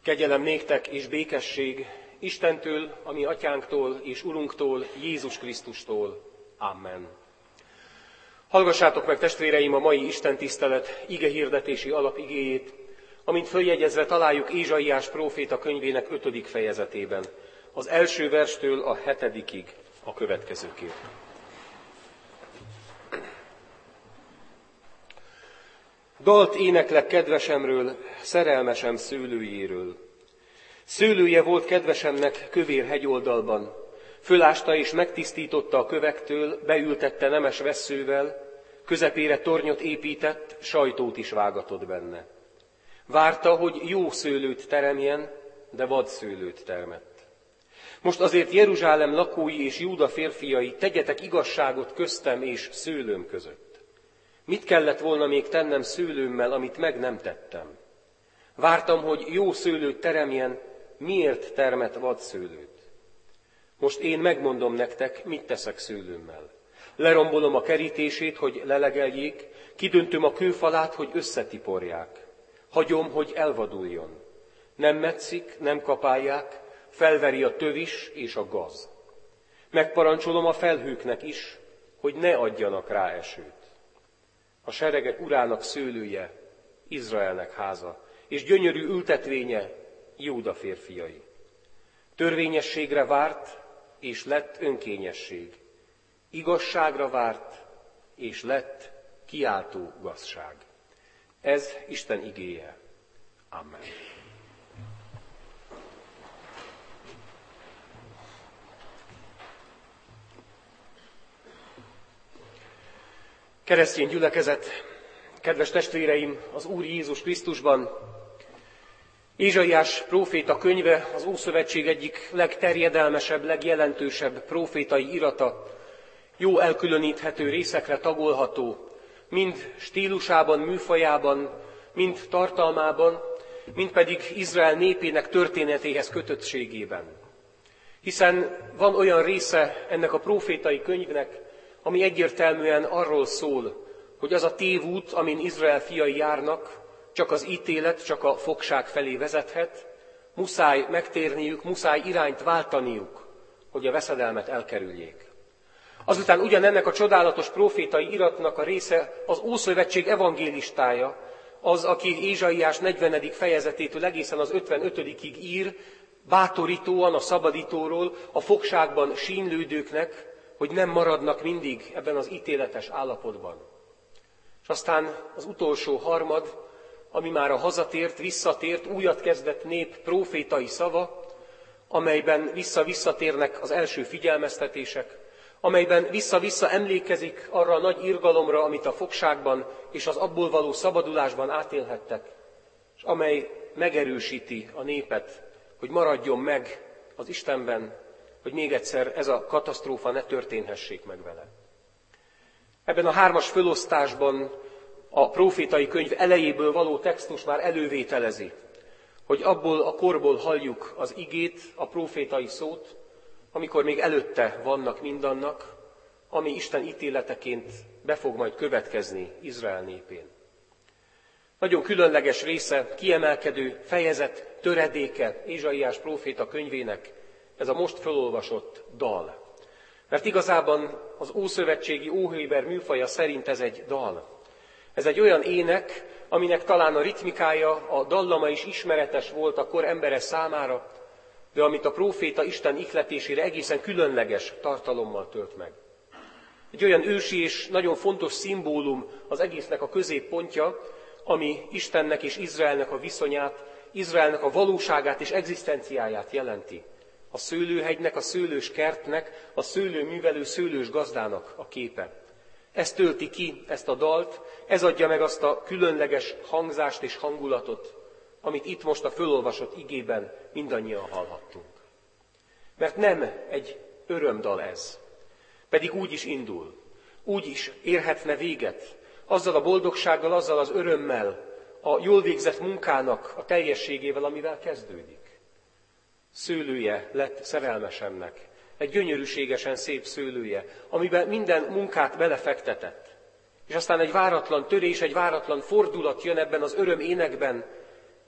Kegyelem néktek és békesség Istentől, a mi atyánktól és Urunktól, Jézus Krisztustól. Amen. Hallgassátok meg, testvéreim, a mai istentisztelet igehirdetési alapigéjét, amint följegyezve találjuk Ézsaiás próféta könyvének 5. fejezetében, az első verstől a 7. a következőképp. Dalt éneklek kedvesemről, szerelmesem szőlőjéről. Szőlője volt kedvesemnek kövér hegyoldalban. Fölásta és megtisztította a kövektől, beültette nemes vesszővel, közepére tornyot épített, sajtót is vágatott benne. Várta, hogy jó szőlőt teremjen, de vad szőlőt termett. Most azért Jeruzsálem lakói és Júda férfiai, tegyetek igazságot köztem és szőlőm között. Mit kellett volna még tennem szőlőmmel, amit meg nem tettem? Vártam, hogy jó szőlőt teremjen, miért termet vad szőlőt? Most én megmondom nektek, mit teszek szőlőmmel. Lerombolom a kerítését, hogy lelegeljék, kidöntöm a kőfalát, hogy összetiporják. Hagyom, hogy elvaduljon. Nem metszik, nem kapálják, felveri a tövis és a gaz. Megparancsolom a felhőknek is, hogy ne adjanak rá esőt. A seregek urának szőlője, Izraelnek háza, és gyönyörű ültetvénye, Júda férfiai. Törvényességre várt, és lett önkényesség. Igazságra várt, és lett kiáltó gazság. Ez Isten igéje. Amen. Keresztény gyülekezet, kedves testvéreim, az Úr Jézus Krisztusban, Ézsaiás próféta könyve az Ószövetség egyik legterjedelmesebb, legjelentősebb prófétai irata, jó elkülöníthető részekre tagolható, mind stílusában, műfajában, mind tartalmában, mind pedig Izrael népének történetéhez kötöttségében. Hiszen van olyan része ennek a prófétai könyvnek, ami egyértelműen arról szól, hogy az a tévút, amin Izrael fiai járnak, csak az ítélet, csak a fogság felé vezethet, muszáj megtérniük, muszáj irányt váltaniuk, hogy a veszedelmet elkerüljék. Azután ugyanennek a csodálatos prófétai iratnak a része az Ószövetség evangélistája, az, aki Ézsaiás 40. fejezetétől egészen az 55-ig ír, bátorítóan a szabadítóról, a fogságban sínlődőknek, hogy nem maradnak mindig ebben az ítéletes állapotban. És aztán az utolsó harmad, ami már a hazatért, visszatért, újat kezdett nép prófétai szava, amelyben visszatérnek az első figyelmeztetések, amelyben vissza-vissza emlékezik arra a nagy irgalomra, amit a fogságban és az abból való szabadulásban átélhettek, és amely megerősíti a népet, hogy maradjon meg az Istenben, hogy még egyszer ez a katasztrófa ne történhessék meg vele. Ebben a 3. fölosztásban a prófétai könyv elejéből való textus már elővételezi, hogy abból a korból halljuk az igét, a prófétai szót, amikor még előtte vannak mindannak, ami Isten ítéleteként be fog majd következni Izrael népén. Nagyon különleges része, kiemelkedő fejezet, töredéke Ézsaiás próféta könyvének ez a most felolvasott dal. Mert igazában az ószövetségi óhéber műfaja szerint ez egy dal. Ez egy olyan ének, aminek talán a ritmikája, a dallama is ismeretes volt a kor embere számára, de amit a próféta Isten ihletésére egészen különleges tartalommal tölt meg. Egy olyan ősi és nagyon fontos szimbólum az egésznek a középpontja, ami Istennek és Izraelnek a viszonyát, Izraelnek a valóságát és egzisztenciáját jelenti. A szőlőhegynek, a szőlős kertnek, a szőlőművelő szőlős gazdának a képe. Ez tölti ki ezt a dalt, ez adja meg azt a különleges hangzást és hangulatot, amit itt most a fölolvasott igében mindannyian hallhattunk. Mert nem egy örömdal ez, pedig úgy is indul, úgy is érhetne véget, azzal a boldogsággal, azzal az örömmel, a jól végzett munkának a teljességével, amivel kezdődik. Szőlője lett szerelmesemnek, egy gyönyörűségesen szép szőlője, amiben minden munkát belefektetett. És aztán egy váratlan törés, egy váratlan fordulat jön ebben az öröm énekben,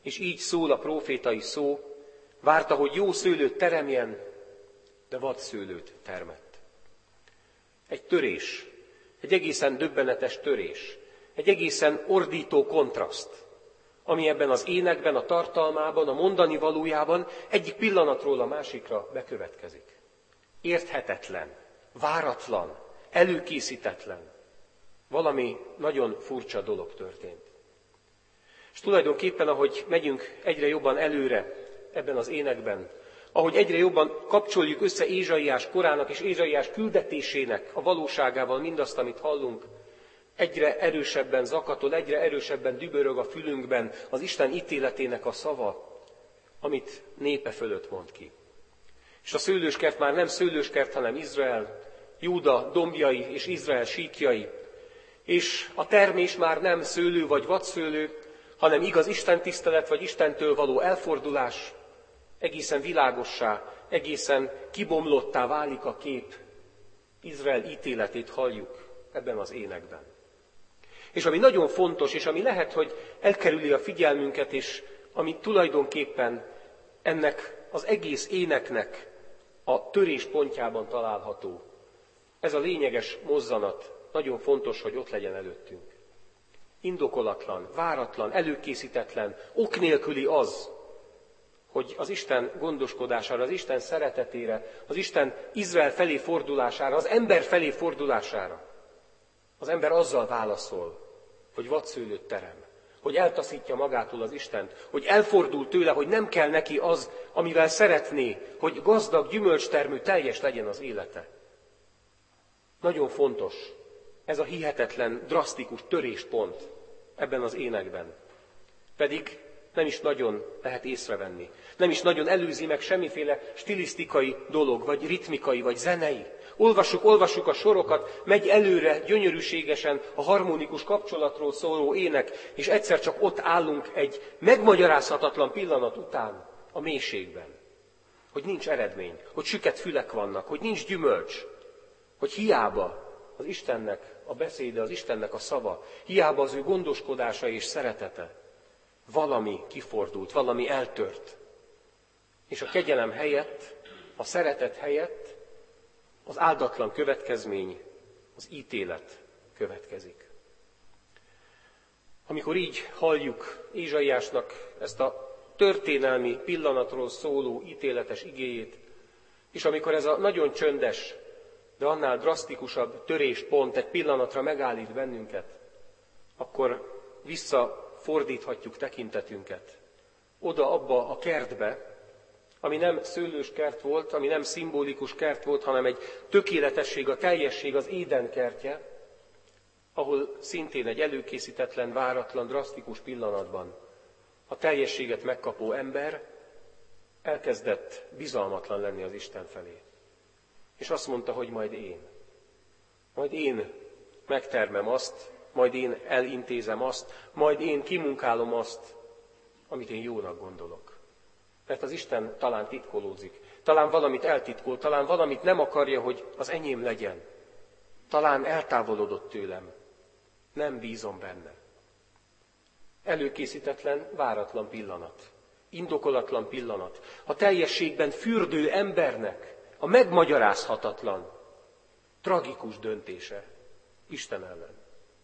És így szól a prófétai szó, várta, hogy jó szőlőt teremjen, de vad szőlőt termett. Egy törés, egy egészen döbbenetes törés, egy egészen ordító kontraszt, ami ebben az énekben, a tartalmában, a mondani valójában egyik pillanatról a másikra bekövetkezik. Érthetetlen, váratlan, előkészítetlen. Valami nagyon furcsa dolog történt. És tulajdonképpen, ahogy megyünk egyre jobban előre ebben az énekben, ahogy egyre jobban kapcsoljuk össze Ézsaiás korának és Ézsaiás küldetésének a valóságával mindazt, amit hallunk, egyre erősebben zakatol, egyre erősebben dübörög a fülünkben az Isten ítéletének a szava, amit népe fölött mond ki. És a szőlőskert már nem szőlőskert, hanem Izrael, Júda dombjai és Izrael síkjai, és a termés már nem szőlő vagy vadszőlő, hanem igaz istentisztelet vagy Istentől való elfordulás, egészen világossá, egészen kibomlottá válik a kép. Izrael ítéletét halljuk ebben az énekben. És ami nagyon fontos, és ami lehet, hogy elkerüli a figyelmünket, és ami tulajdonképpen ennek az egész éneknek a töréspontjában található. Ez a lényeges mozzanat, nagyon fontos, hogy ott legyen előttünk. Indokolatlan, váratlan, előkészítetlen, ok nélküli az, hogy az Isten gondoskodására, az Isten szeretetére, az Isten Izrael felé fordulására, az ember felé fordulására az ember azzal válaszol, hogy vadszőlőt terem, hogy eltaszítja magától az Istent, hogy elfordul tőle, hogy nem kell neki az, amivel szeretné, hogy gazdag, gyümölcstermő, teljes legyen az élete. Nagyon fontos ez a hihetetlen, drasztikus töréspont ebben az énekben. Pedig nem is nagyon lehet észrevenni. Nem is nagyon előzi meg semmiféle stilisztikai dolog, vagy ritmikai, vagy zenei. Olvassuk a sorokat, megy előre gyönyörűségesen a harmonikus kapcsolatról szóló ének, és egyszer csak ott állunk egy megmagyarázhatatlan pillanat után a mélységben. Hogy nincs eredmény, hogy süket fülek vannak, hogy nincs gyümölcs, hogy hiába az Istennek a beszéde, az Istennek a szava, hiába az ő gondoskodása és szeretete. Valami kifordult, valami eltört. És a kegyelem helyett, a szeretet helyett az áldatlan következmény, az ítélet következik. Amikor így halljuk Ézsaiásnak ezt a történelmi pillanatról szóló ítéletes igéjét, és amikor ez a nagyon csöndes, de annál drasztikusabb töréspont egy pillanatra megállít bennünket, akkor visszafordíthatjuk tekintetünket oda abba a kertbe, ami nem szőlős kert volt, ami nem szimbolikus kert volt, hanem egy tökéletesség, a teljesség, az Éden kertje, ahol szintén egy előkészítetlen, váratlan, drasztikus pillanatban a teljességet megkapó ember elkezdett bizalmatlan lenni az Isten felé. És azt mondta, hogy majd én megtermem azt, majd én elintézem azt, majd én kimunkálom azt, amit én jónak gondolok. Mert az Isten talán titkolózik, talán valamit eltitkol, talán valamit nem akarja, hogy az enyém legyen. Talán eltávolodott tőlem. Nem bízom benne. Előkészítetlen, váratlan pillanat. Indokolatlan pillanat. A teljességben fürdő embernek a megmagyarázhatatlan, tragikus döntése Isten ellen.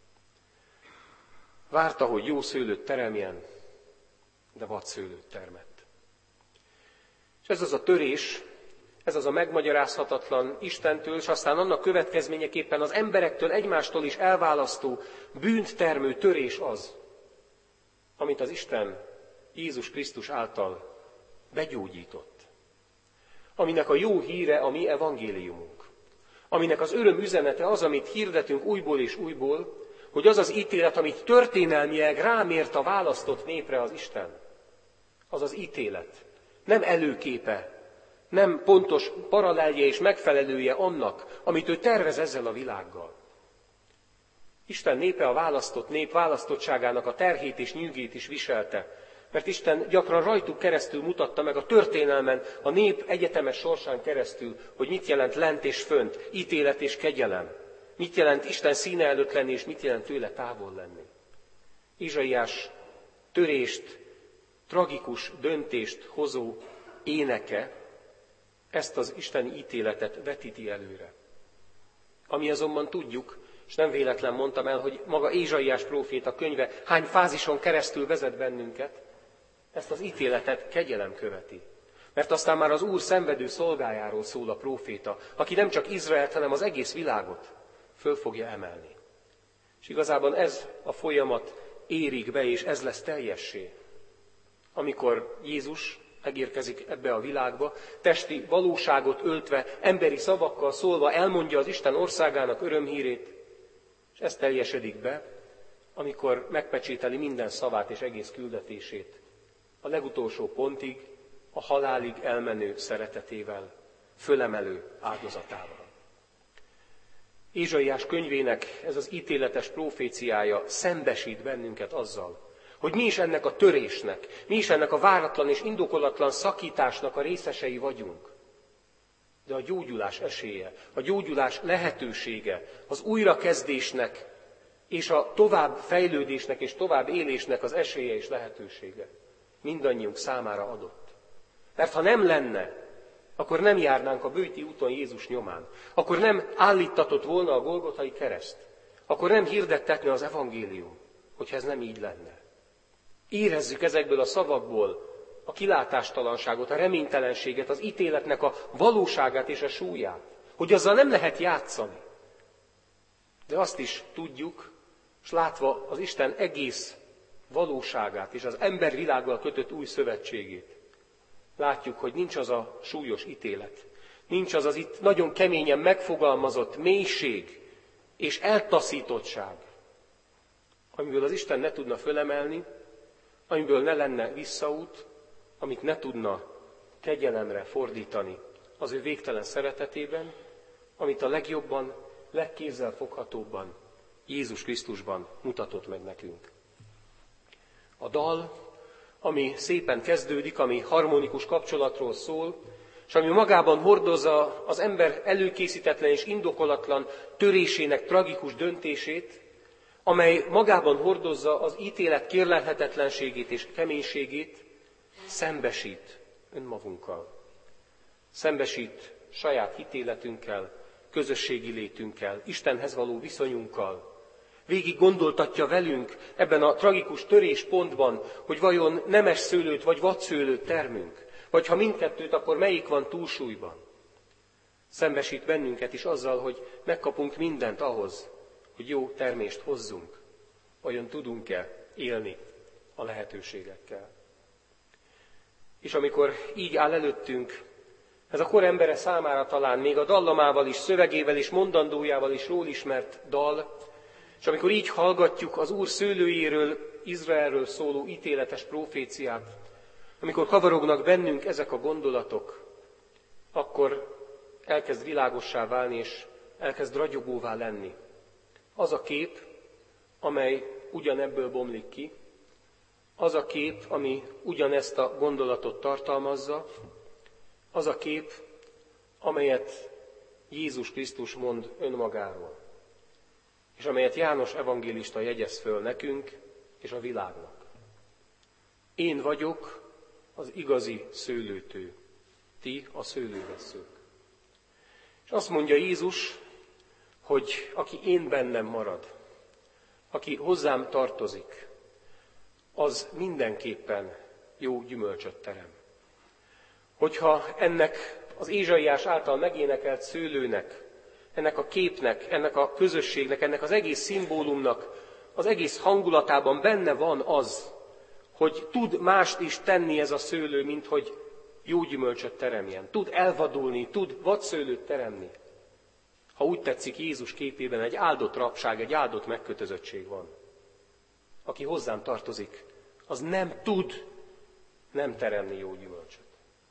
Várta, hogy jó szőlőt teremjen, de vadszőlőt termett. És ez az a törés, ez az a megmagyarázhatatlan Istentől, és aztán annak következményeképpen az emberektől, egymástól is elválasztó, bűnt termő törés az, amit az Isten Jézus Krisztus által begyógyított. Aminek a jó híre a mi evangéliumunk. Aminek az öröm üzenete az, amit hirdetünk újból és újból, hogy az az ítélet, amit történelmileg rámért a választott népre az Isten, az az ítélet. Nem előképe, nem pontos paralelje és megfelelője annak, amit ő tervez ezzel a világgal. Isten népe, a választott nép választottságának a terhét és nyűgét is viselte, mert Isten gyakran rajtuk keresztül mutatta meg a történelmen, a nép egyetemes sorsán keresztül, hogy mit jelent lent és fönt, ítélet és kegyelem, mit jelent Isten színe előtt lenni, és mit jelent tőle távol lenni. Ézsaiás törést tragikus döntést hozó éneke ezt az isteni ítéletet vetíti előre. Ami azonban tudjuk, és nem véletlen mondtam el, hogy maga Ézsaiás próféta könyve hány fázison keresztül vezet bennünket, ezt az ítéletet kegyelem követi. Mert aztán már az Úr szenvedő szolgájáról szól a próféta, aki nem csak Izraelt, hanem az egész világot föl fogja emelni. És igazából ez a folyamat érik be, és ez lesz teljessé. Amikor Jézus megérkezik ebbe a világba, testi valóságot öltve, emberi szavakkal szólva elmondja az Isten országának örömhírét, és ez teljesedik be, amikor megpecsételi minden szavát és egész küldetését, a legutolsó pontig, a halálig elmenő szeretetével, fölemelő áldozatával. Ézsaiás könyvének ez az ítéletes proféciája szembesít bennünket azzal, hogy mi is ennek a törésnek, mi is ennek a váratlan és indokolatlan szakításnak a részesei vagyunk. De a gyógyulás esélye, a gyógyulás lehetősége, az újrakezdésnek és a tovább fejlődésnek és tovább élésnek az esélye és lehetősége mindannyiunk számára adott. Mert ha nem lenne, akkor nem járnánk a bőti úton Jézus nyomán. Akkor nem állíttatott volna a Golgothai kereszt. Akkor nem hirdettetne az evangélium, hogyha ez nem így lenne. Érezzük ezekből a szavakból a kilátástalanságot, a reménytelenséget, az ítéletnek a valóságát és a súlyát, hogy azzal nem lehet játszani. De azt is tudjuk, és látva az Isten egész valóságát és az embervilággal kötött új szövetségét, látjuk, hogy nincs az a súlyos ítélet, nincs az itt nagyon keményen megfogalmazott mélység és eltaszítottság, amiből az Isten ne tudna fölemelni, amiből ne lenne visszaút, amit ne tudna kegyelemre fordítani az ő végtelen szeretetében, amit a legjobban, legkézzelfoghatóbban Jézus Krisztusban mutatott meg nekünk. A dal, ami szépen kezdődik, ami harmonikus kapcsolatról szól, és ami magában hordozza az ember előkészítetlen és indokolatlan törésének tragikus döntését, amely magában hordozza az ítélet kérlelhetetlenségét és keménységét, szembesít önmagunkkal. Szembesít saját hitéletünkkel, közösségi létünkkel, Istenhez való viszonyunkkal. Végig gondoltatja velünk ebben a tragikus töréspontban, hogy vajon nemes szőlőt vagy vadszőlőt termünk, vagy ha mindkettőt, akkor melyik van túlsúlyban. Szembesít bennünket is azzal, hogy megkapunk mindent ahhoz, hogy jó termést hozzunk. Vajon tudunk-e élni a lehetőségekkel? És amikor így áll előttünk, ez a kor embere számára talán még a dallamával is, szövegével és mondandójával is jól ismert dal, és amikor így hallgatjuk az Úr szőlőjéről, Izraelről szóló ítéletes proféciát, amikor kavarognak bennünk ezek a gondolatok, akkor elkezd világossá válni, és elkezd ragyogóvá lenni. Az a kép, amely ugyanebből bomlik ki, az a kép, ami ugyanezt a gondolatot tartalmazza, az a kép, amelyet Jézus Krisztus mond önmagáról, és amelyet János evangélista jegyez föl nekünk és a világnak. Én vagyok az igazi szőlőtő, ti a szőlővesszők. És azt mondja Jézus, hogy aki én bennem marad, aki hozzám tartozik, az mindenképpen jó gyümölcsöt terem. Hogyha ennek az Ézsaiás által megénekelt szőlőnek, ennek a képnek, ennek a közösségnek, ennek az egész szimbólumnak, az egész hangulatában benne van az, hogy tud mást is tenni ez a szőlő, mint hogy jó gyümölcsöt teremjen. Tud elvadulni, tud vadszőlőt teremni. Ha úgy tetszik, Jézus képében egy áldott rabság, egy áldott megkötözöttség van. Aki hozzám tartozik, az nem tud nem teremni jó gyümölcsöt.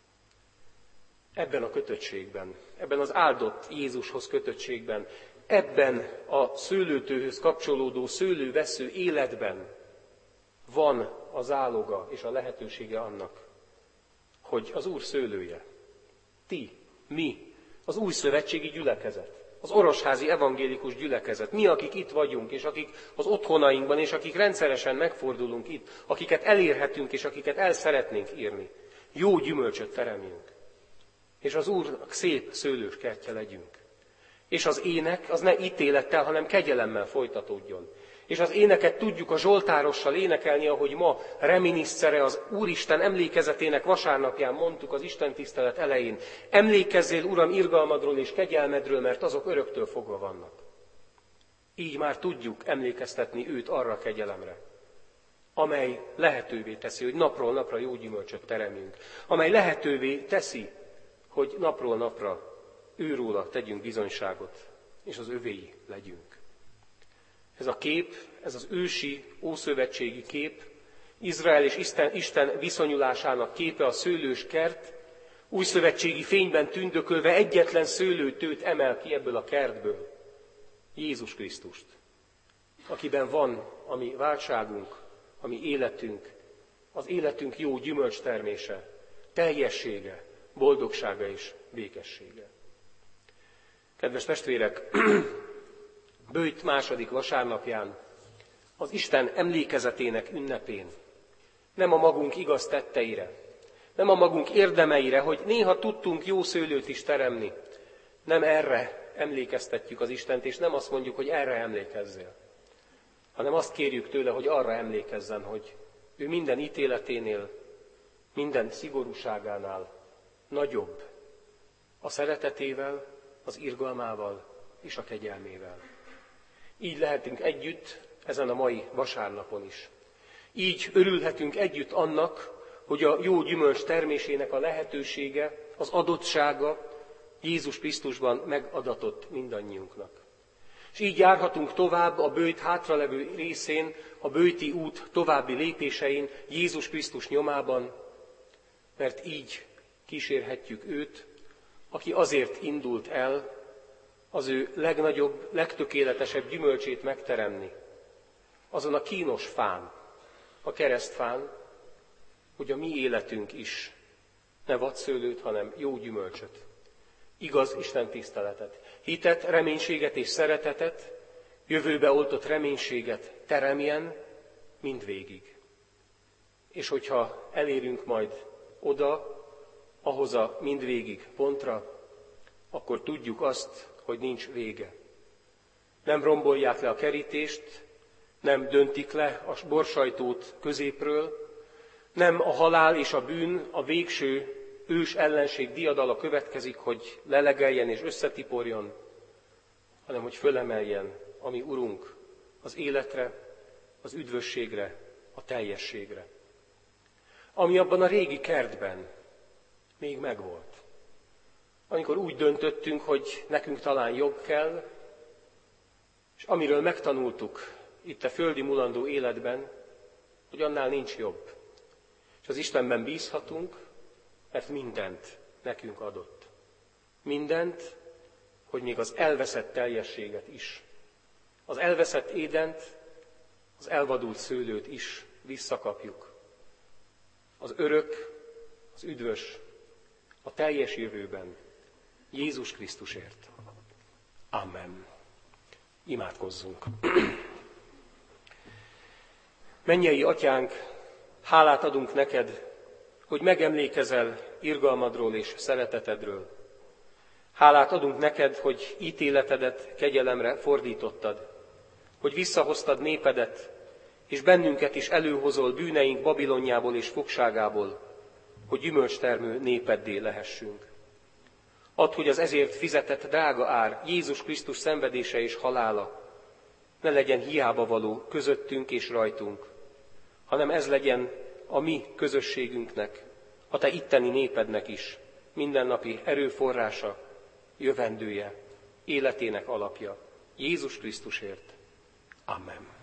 Ebben a kötöttségben, ebben az áldott Jézushoz kötöttségben, ebben a szőlőtőhöz kapcsolódó szőlővesző életben van a záloga és a lehetősége annak, hogy az Úr szőlője, ti, mi, az új szövetségi gyülekezet, az orosházi evangélikus gyülekezet, mi, akik itt vagyunk, és akik az otthonainkban, és akik rendszeresen megfordulunk itt, akiket elérhetünk, és akiket el szeretnénk írni, jó gyümölcsöt teremjünk. És az Úrnak szép szőlős kertje legyünk. És az ének az ne ítélettel, hanem kegyelemmel folytatódjon. És az éneket tudjuk a zsoltárossal énekelni, ahogy ma reminiscere az Úristen emlékezetének vasárnapján mondtuk az Isten tisztelet elején. Emlékezzél, Uram, irgalmadról és kegyelmedről, mert azok öröktől fogva vannak. Így már tudjuk emlékeztetni őt arra a kegyelemre, amely lehetővé teszi, hogy napról napra jó gyümölcsöt teremjünk. Amely lehetővé teszi, hogy napról napra őróla tegyünk bizonyságot, és az övéi legyünk. Ez a kép, ez az ősi, ószövetségi kép, Izrael és Isten viszonyulásának képe, a szőlős kert, újszövetségi fényben tündökölve egyetlen szőlőtőt emel ki ebből a kertből, Jézus Krisztust, akiben van a mi váltságunk, a mi életünk, az életünk jó gyümölcstermése, teljessége, boldogsága és békessége. Kedves testvérek, Böjt második vasárnapján, az Isten emlékezetének ünnepén, nem a magunk igaz tetteire, nem a magunk érdemeire, hogy néha tudtunk jó szőlőt is teremni, nem erre emlékeztetjük az Istent, és nem azt mondjuk, hogy erre emlékezzél, hanem azt kérjük tőle, hogy arra emlékezzen, hogy ő minden ítéleténél, minden szigorúságánál nagyobb a szeretetével, az irgalmával és a kegyelmével. Így lehetünk együtt ezen a mai vasárnapon is. Így örülhetünk együtt annak, hogy a jó gyümölcs termésének a lehetősége, az adottsága Jézus Krisztusban megadatott mindannyiunknak. És így járhatunk tovább a Böjt hátralevő részén, a Böjti út további lépésein Jézus Krisztus nyomában, mert így kísérhetjük őt, aki azért indult el, az ő legnagyobb, legtökéletesebb gyümölcsét megteremni, azon a kínos fán, a keresztfán, hogy a mi életünk is ne vadszőlőt, hanem jó gyümölcsöt, igaz Isten tiszteletet, hitet, reménységet és szeretetet, jövőbe oltott reménységet teremjen mindvégig. És hogyha elérünk majd oda, ahhoz a mindvégig pontra, akkor tudjuk azt, hogy nincs vége. Nem rombolják le a kerítést, nem döntik le a borsajtót középről, nem a halál és a bűn, a végső ős ellenség diadala következik, hogy lelegeljen és összetiporjon, hanem hogy fölemeljen a mi Urunk az életre, az üdvösségre, a teljességre. Ami abban a régi kertben még megvolt. Amikor úgy döntöttünk, hogy nekünk talán jobb kell, és amiről megtanultuk itt a földi mulandó életben, hogy annál nincs jobb. És az Istenben bízhatunk, mert mindent nekünk adott. Mindent, hogy még az elveszett teljességet is, az elveszett édent, az elvadult szőlőt is visszakapjuk. Az örök, az üdvös, a teljes jövőben, Jézus Krisztusért. Amen. Imádkozzunk. Mennyei Atyánk, hálát adunk neked, hogy megemlékezel irgalmadról és szeretetedről. Hálát adunk neked, hogy ítéletedet kegyelemre fordítottad, hogy visszahoztad népedet, és bennünket is előhozol bűneink Babilonjából és fogságából, hogy gyümölcstermő népeddé lehessünk. Add, hogy az ezért fizetett drága ár, Jézus Krisztus szenvedése és halála ne legyen hiába való közöttünk és rajtunk, hanem ez legyen a mi közösségünknek, a te itteni népednek is mindennapi erőforrása, jövendője, életének alapja. Jézus Krisztusért. Amen.